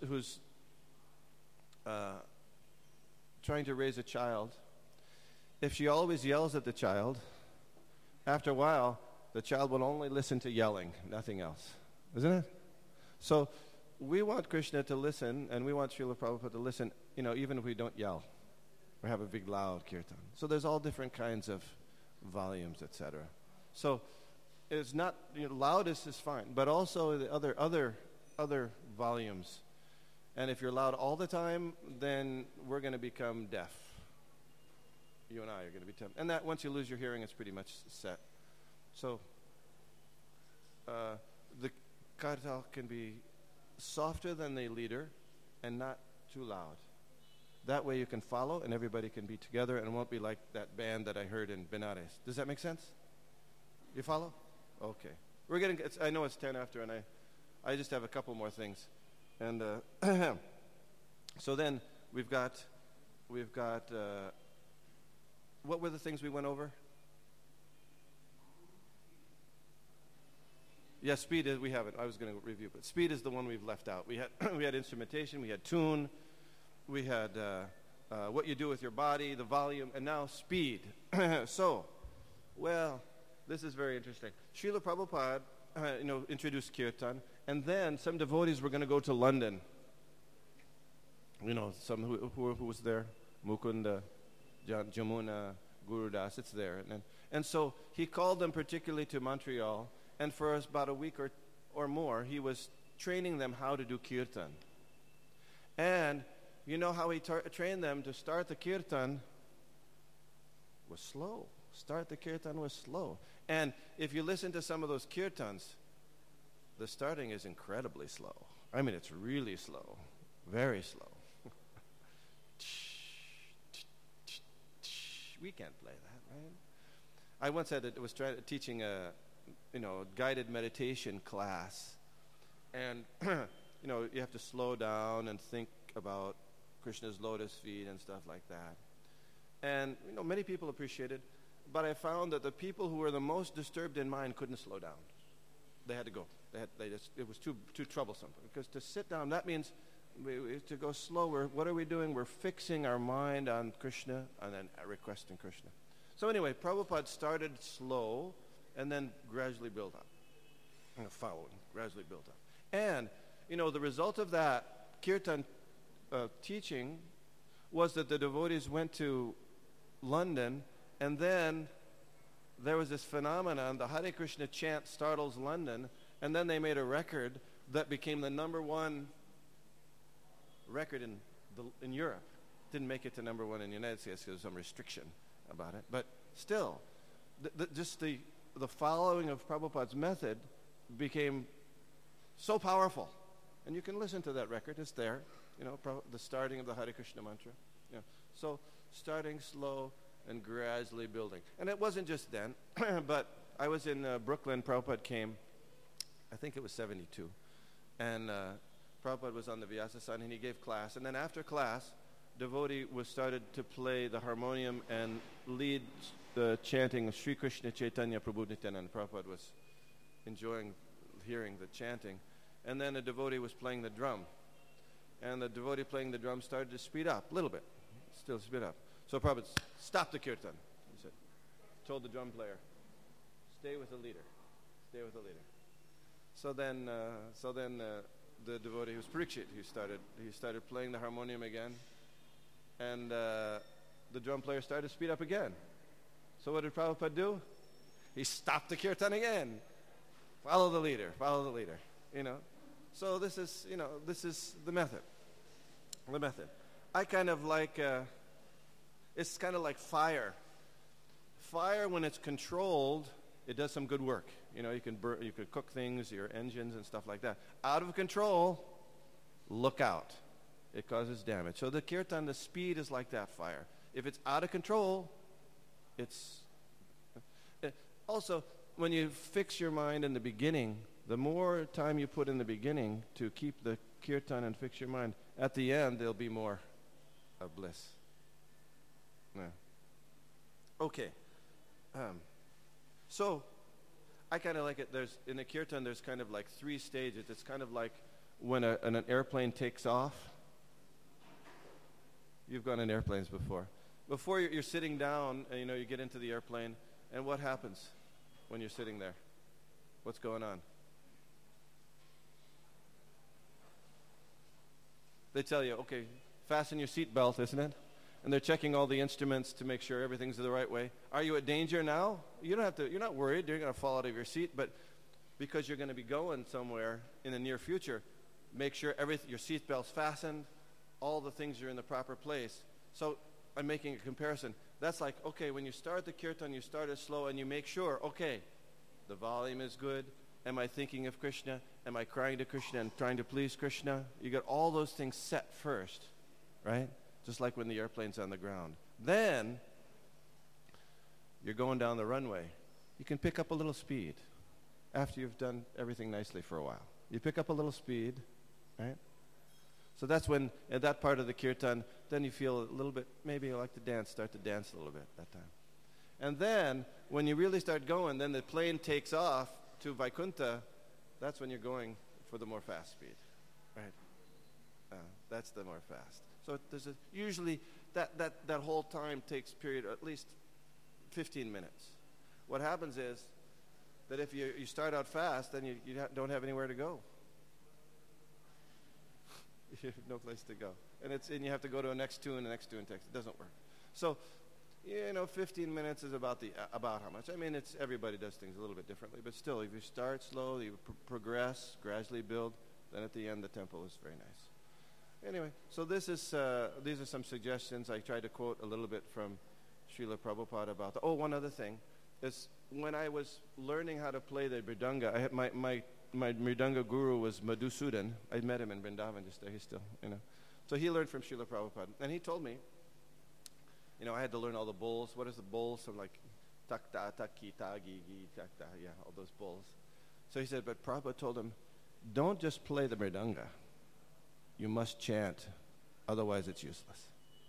trying to raise a child, if she always yells at the child, after a while, the child will only listen to yelling, nothing else. Isn't it? So we want Krishna to listen, and we want Srila Prabhupada to listen, even if we don't yell or have a big loud kirtan. So there's all different kinds of volumes, etc. So it's not, loudest is fine, but also the other volumes. And if you're loud all the time, then we're going to become deaf. You and I are going to be deaf. And that once you lose your hearing, it's pretty much set. So the kartal can be softer than the leader and not too loud. That way you can follow and everybody can be together and it won't be like that band that I heard in Benares. Does that make sense? You follow? Okay. I know it's 10 after, and I just have a couple more things. And so then we've got what were the things we went over? Yeah, speed is, we haven't. I was going to review, but speed is the one we've left out. We had instrumentation, we had tune, we had what you do with your body, the volume, and now speed. So, this is very interesting. Srila Prabhupada, introduced kirtan, and then some devotees were going to go to London. Some who was there, Mukunda, Jamuna, Guru Das, it's there. And so he called them particularly to Montreal, and for about a week or more, he was training them how to do kirtan. And you know how he trained them to start the kirtan was slow. Start the kirtan was slow. And if you listen to some of those kirtans, the starting is incredibly slow. I mean, it's really slow, very slow. We can't play that, right? I once had was teaching a, guided meditation class, and you have to slow down and think about Krishna's lotus feet and stuff like that. And many people appreciate it, but I found that the people who were the most disturbed in mind couldn't slow down. They had to go. It was too troublesome. Because to sit down, that means to go slower. What are we doing? We're fixing our mind on Krishna and then requesting Krishna. So anyway, Prabhupada started slow and then gradually built up. Following, gradually built up. And, the result of that kirtan teaching was that the devotees went to London, and then there was this phenomenon, the Hare Krishna chant startles London, and then they made a record that became the number one record in Europe. Didn't make it to number one in the United States because there was some restriction about it. But still, just the following of Prabhupada's method became so powerful. And you can listen to that record. It's there. The starting of the Hare Krishna mantra. So starting slow and gradually building. And it wasn't just then, but I was in Brooklyn. Prabhupada came, I think it was 72. And Prabhupada was on the Vyasa and he gave class. And then after class, devotee was started to play the harmonium and lead the chanting of Sri Krishna Chaitanya Prabhu Nityananda. Prabhupada was enjoying hearing the chanting. And then a devotee was playing the drum. And the devotee playing the drum started to speed up a little bit. Still speed up. So Prabhupada stopped the kirtan. He said, told the drum player, stay with the leader. Stay with the leader. So then the devotee, who's Parikshit, he started playing the harmonium again. And the drum player started to speed up again. So what did Prabhupada do? He stopped the kirtan again. Follow the leader, follow the leader. So this is, this is the method. The method. I kind of like, it's kind of like fire. Fire, when it's controlled, it does some good work. You can you could cook things, your engines and stuff like that. Out of control, look out. It causes damage. So the kirtan, the speed is like that fire. If it's out of control, it's... Also, when you fix your mind in the beginning, the more time you put in the beginning to keep the kirtan and fix your mind, at the end there'll be more of bliss. Yeah. Okay. So, I kind of like it. In the kirtan, there's kind of like 3 stages. It's kind of like when an airplane takes off. You've gone in airplanes before. Before you're sitting down, you get into the airplane, and what happens when you're sitting there? What's going on? They tell you, okay, fasten your seatbelt, isn't it? And they're checking all the instruments to make sure everything's the right way. Are you at danger now? You're not worried you're going to fall out of your seat, but because you're going to be going somewhere in the near future, make sure your seatbelt's fastened, all the things are in the proper place. So I'm making a comparison. That's like, okay, when you start the kirtan, you start it slow and you make sure, okay, the volume is good. Am I thinking of Krishna? Am I crying to Krishna and trying to please Krishna? You get all those things set first, right? Just like when the airplane's on the ground. Then, you're going down the runway. You can pick up a little speed after you've done everything nicely for a while. You pick up a little speed, right? So that's when, at that part of the kirtan, then you feel a little bit, maybe you like to dance, start to dance a little bit that time. And then, when you really start going, then the plane takes off to Vaikuntha. That's when you're going for the more fast speed, right? That's the more fast. So there's usually that whole time takes period at least 15 minutes. What happens is that if you start out fast, then you don't have anywhere to go. You have no place to go, and you have to go to a next tune, takes. It doesn't work. So 15 minutes is about how much. I mean, everybody does things a little bit differently, but still, if you start slow, you progress, gradually build, then at the end the tempo is very nice. Anyway, so these are some suggestions. I tried to quote a little bit from Srila Prabhupada about that. Oh, one other thing is when I was learning how to play the mridanga, I had my mridanga guru was Madhusudan. I met him in Vrindavan just there. He's still, So he learned from Srila Prabhupada, and he told me, I had to learn all the bowls. What is the bowls? So like takta, taki, tagi, gi, takta, all those bowls. So he said, but Prabhupada told him, don't just play the mridanga. You must chant, otherwise it's useless.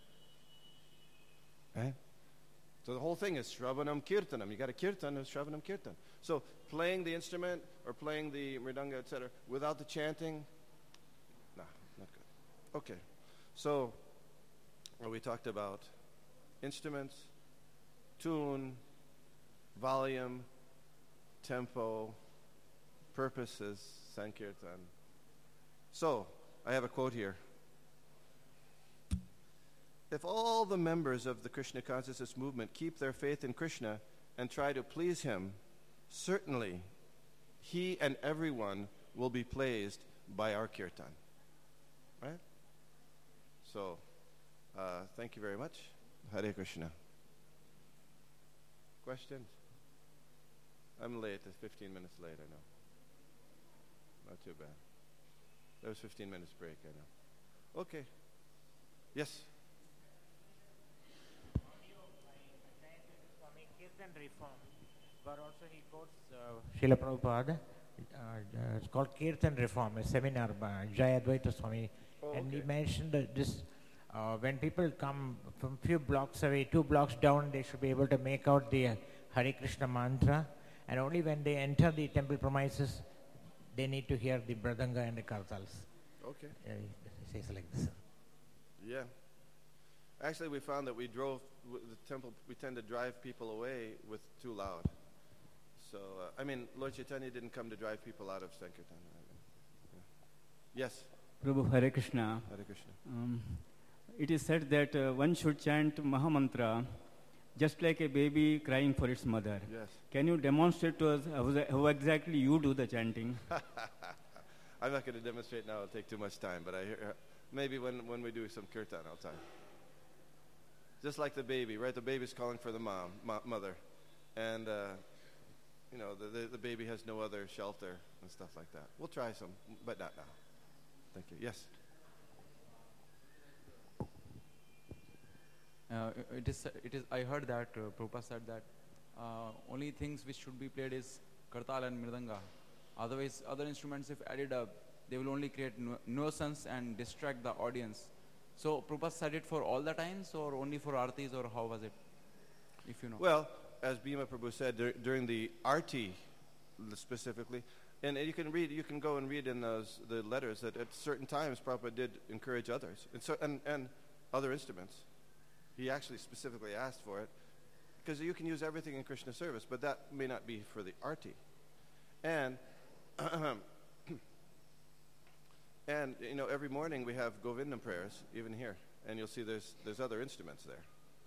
Right? So the whole thing is Shravanam Kirtanam. You got a kirtan, it's Shravanam Kirtan. So playing the instrument or playing the mridanga, etc., without the chanting, not good. Okay. So we talked about instruments, tune, volume, tempo, purposes, Sankirtan. So, I have a quote here. If all the members of the Krishna consciousness movement keep their faith in Krishna and try to please him, certainly he and everyone will be pleased by our kirtan. Right? So, thank you very much. Hare Krishna. Questions? I'm late. It's 15 minutes late, I know. Not too bad. There was 15 minutes break, I know. Okay. Yes? Kirtan Reform, but also he quotes Srila Prabhupada. It's called Kirtan Reform, a seminar by Jayadvaita Swami. And he mentioned that this, when people come from few blocks away, 2 blocks down, they should be able to make out the Hare Krishna mantra. And only when they enter the temple premises, they need to hear the mridanga and the kartals. Okay. He says like this. Yeah. Actually, we found that the temple, we tend to drive people away with too loud. So, Lord Chaitanya didn't come to drive people out of Sankirtan. Yeah. Yes? Prabhu, Hare Krishna. Hare Krishna. It is said that one should chant Mahamantra just like a baby crying for its mother. Yes. Can you demonstrate to us how exactly you do the chanting? I'm not going to demonstrate now. It'll take too much time. But maybe when we do some kirtan, I'll tell you. Just like the baby, right? The baby's calling for the mother. And, the baby has no other shelter and stuff like that. We'll try some, but not now. Thank you. Yes? It is. I heard that Prabhupada said that only things which should be played is kartal and mridanga. Otherwise, other instruments, if added up, they will only create nuisance and distract the audience. So Prabhupada said it for all the times, or only for artis, or how was it? If you know. Well, as Bhima Prabhu said during the arti, specifically, and you can go and read in the letters that at certain times Prabhupada did encourage others and other instruments. He actually specifically asked for it, because you can use everything in Krishna service, but that may not be for the arti. And every morning we have Govindam prayers, even here, and you'll see there's other instruments there.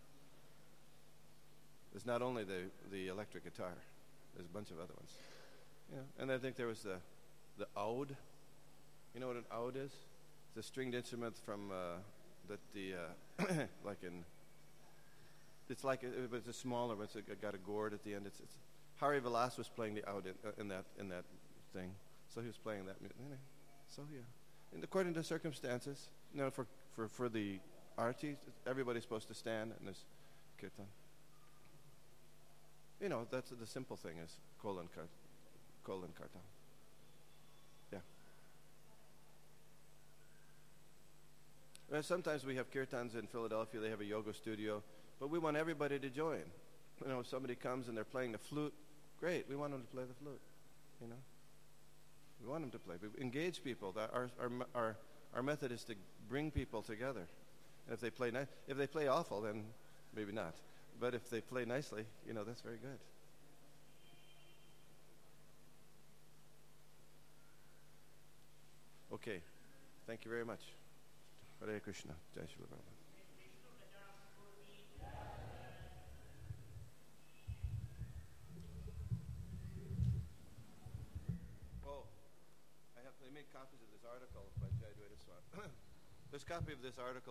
There's not only the electric guitar, there's a bunch of other ones. And I think there was the oud. You know what an oud is? It's a stringed instrument from but it's a smaller, but it's got a gourd at the end. It's Hari Vilas was playing the oud in that thing, so he was playing that. So yeah, and according to circumstances, for the arti, everybody's supposed to stand, and there's kirtan. That's the simple thing is kol and kartan. Yeah. Sometimes we have kirtans in Philadelphia. They have a yoga studio, but we want everybody to join. If somebody comes and they're playing the flute, great. We want them to play the flute. We want them to play. We engage people. Our method is to bring people together. And if they play awful, then maybe not. But if they play nicely, that's very good. Okay. Thank you very much. Hare Krishna. Jai Srila Prabhupada. They made copies of this article by Jayadvaita Swami. This copy of this article